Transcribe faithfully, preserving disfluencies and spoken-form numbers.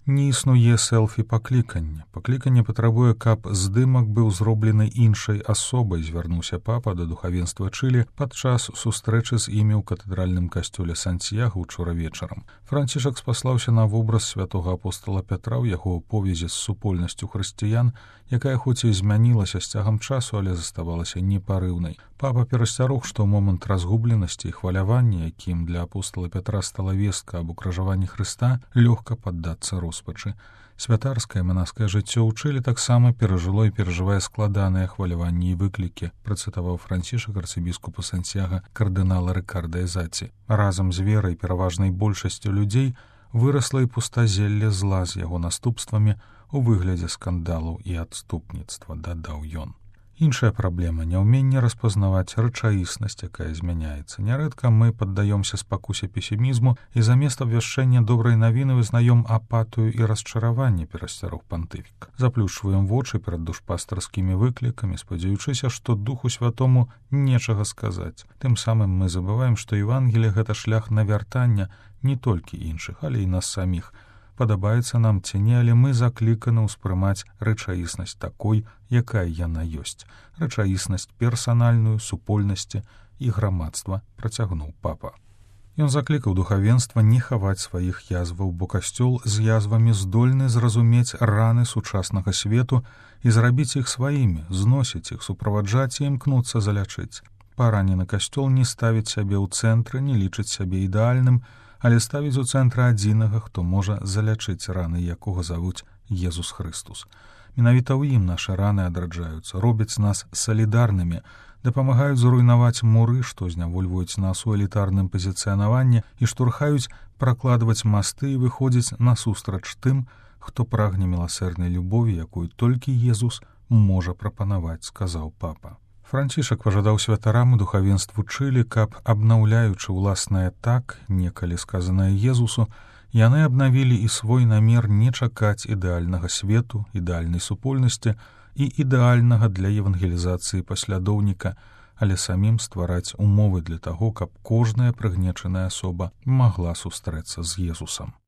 Не існуе селфі-паклікання. Пакліканне патрабуе, каб здымак быў зроблены іншай асобай, звярнуўся папа да духавенства Чылі падчас сустрэчы з імі ў катэдральным касцёле Сантьяго учора вечарам. Францішак спаслаўся на вобраз святога апостола Пятра ў яго повязі з супольнасцю хрысціян, якая хоць і змянілася з цягам часу, але заставалася непарыўнай. Папа перасцярог, што ў момант разгубленасці і хвалявання, якім для апостола Пятра стала вестка аб укрыжаванні Хрыста, лёгка паддацца роспачы. Святарскае манаскае жыццё ў Чылі таксама перажыло і перажывае складаныя хваляванні і выклікі, працытаваў Францішак арцыбіскупа Сантьяга кардынала Рыкарда Эзаці. Разам з верай пераважнай большасцю людзей вырасла і пустазелле зла з яго наступствамі у выглядзе скандалаў і адступніцтва, дадаў ён. Іншая праблема — няўменне распазнаваць рэчаіснасць, якая змяняецца. Нярэдка мы паддаёмся спакусе песімізму і замест абвяшчэння добрай навіны вызнаём апатыю і расчараванне, перасцярог пантыфік. Заплюшчваем вочы перад душпастарскімі выклікамі, спадзяючыся, што Духу Святому нечага сказаць. Тым самым мы забываем, што Евангелие — гэта шлях навяртання не толькі іншых, але і нас саміх. Падабаецца нам ці не, але мы закліканы ўспрымаць рэчаіснасць такой, якая яна ёсць. Рэчаіснасць персанальную, супольнасці і грамадства, працягнуў папа. Ён заклікаў духавенства не хаваць сваіх язваў, бо касцёл з язвамі здольны зразумець раны сучаснага свету і зрабіць іх сваімі, зносіць іх, суправаджаць і імкнуцца залячыць. Паранены касцёл не ставіць сябе ў цэнтры, не лічыць сябе ідэальным, але ставіць у цэнтры адзінага, хто можа залячыць раны, якога завуць Езус Хрыстус. Менавіта ў ім нашы раны адраджаюцца, робяць нас салідарнымі, дапамагаюць зруйнаваць муры, што знявольваюць нас у элітарным пазіцыянаванні і штурхаюць пракладваць масты і выходзіць насустрач тым, хто прагне міласэрнай любові, якую толькі Езус можа прапанаваць, сказаў папа. Францішак пажадаў святарам і духавенству Чылі, каб, абнаўляючы ўласнае так, некалі сказанае Езусу, яны абнавілі і свой намер не чакаць ідэальнага свету, ідэальнай супольнасці і ідэальнага для евангелізацыі паслядоўніка, але самім ствараць умовы для таго, каб кожная прыгнечаная асоба магла сустрэцца з Езусам.